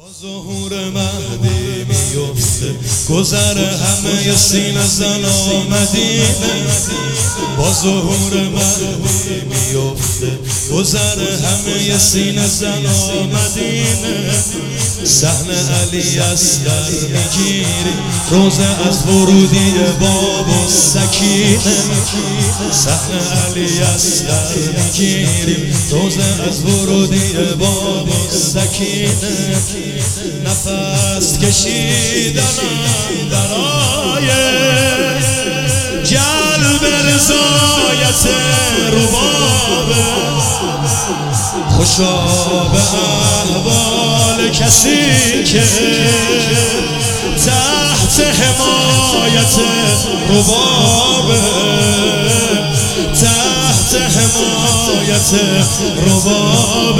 ظهور مهدی میفته گذر همه سینه زنا مدینه. با ظهور مهدی میفته گذر همه سینه زنا مدینه. صحن علی اصغر میگیری روزه از ورودی باب و سکینه. صحن علی اصغر میگیری روزه از ورودی باب و سکینه. نفس کشیدنم برای جلب رضایت رباب. خوشا به احوال کسی که تحت حمایت رباب، تحت حمایت رباب.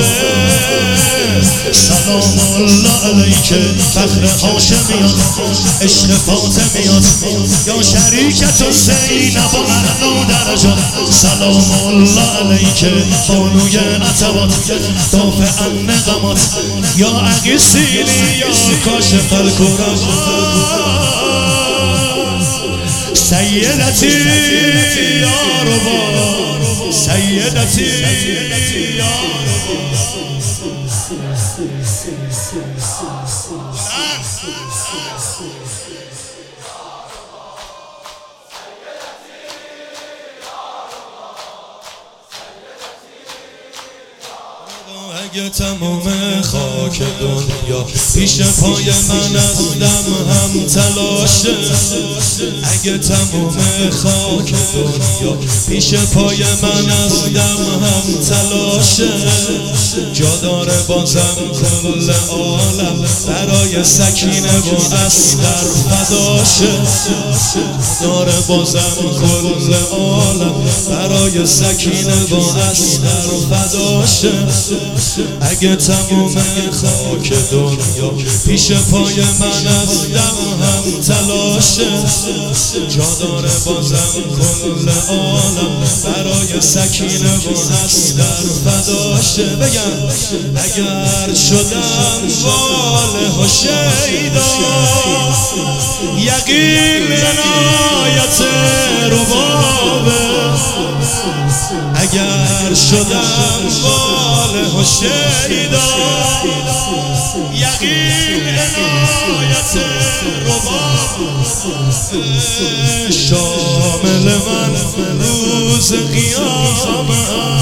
سلام الله علیک فخر هاشمیان، عشق فاطمیان، یا شریکت زینب و اعلی درجات. سلام الله علیک بانوی عتبات، دافع النقمات، یا عقیسینی یا کاشف الکربات. سیدتی یا رباب، سیدتی یا رباب. اگه تمام خاک دنیا پیش پای من از دم هم تلاشه، اگه تمام خاک دنیا پیش پای من از دم هم تلاشه، جا داره بازم کل عالم برای سکینه و اصغر فداشه. داره بازم کل عالم برای سکینه و اصغر فداشه. اگه تمام خاک دنیا پیش پای من از دم هم تلاشه، جا داره بازم کل عالم برای سکینه و اصغر فداشه. بگم اگر شدم واله و شیدا، یقین عنایت ربابه. اگر شدم واله و شیدا، یقین عنایت رباب. شامل من روز قیامت،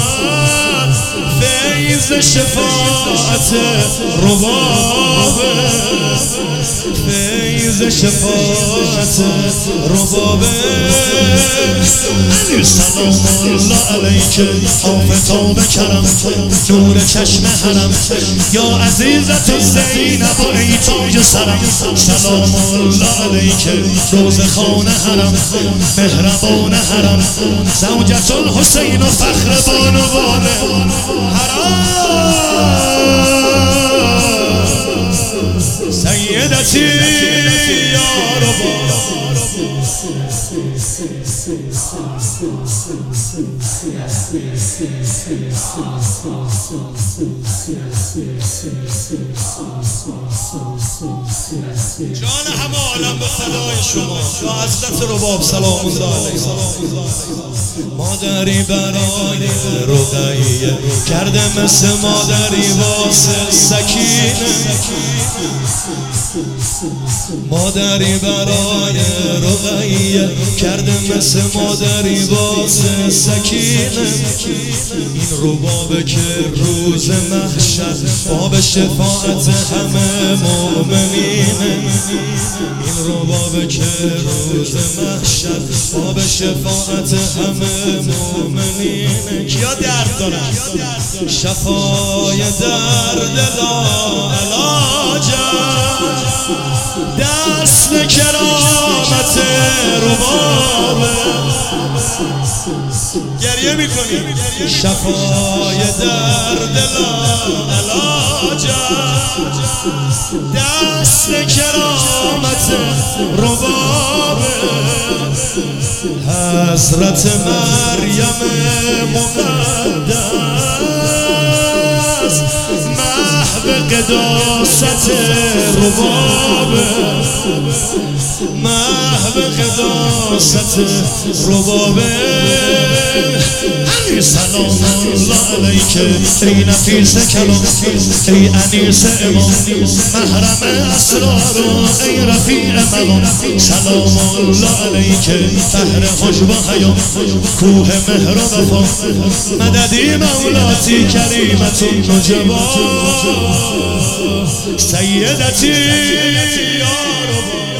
فیض شفاعت رباب، فیض شفاعت رباب. سلام الله علیک آفتاب کرم، نور چشم حرم، یا عزیزت زینب و ای تاج سرم. سلام الله علیک روز خانه حرم، مهربان حرم، زوجت الحسین و فخر بانوان حرم. سیدتی یا رباب. جان همه عالم به فدای شما، یا حضرت رباب سلام الله علیه. مادری برای رقیه کرده مثل مادری واسه سکینه. مادری برای رقیه کرده مثل مادری واسه سکینه. این ربابه که روز محشر باب شفاعت همه مؤمنینه. این ربابه که روز محشر باب شفاعت همه مؤمنینه. کیا درد دارن؟ شفای درد لا علاجه، دست کرامت ربابه. گریه میکنی شفای درد لا علاجه، دست کرامت ربابه. حضرت مریم مقدس قداست ربابه محو قداست ربابه سلام الله علیک ای نفیس کلام ای انیس امام محرم اسرار ای رفیع مقام سلام الله علیک بحر حجب و حیا کوه مهر و وفا مددی مولاتی کریمت نجبا سیدتی یا رب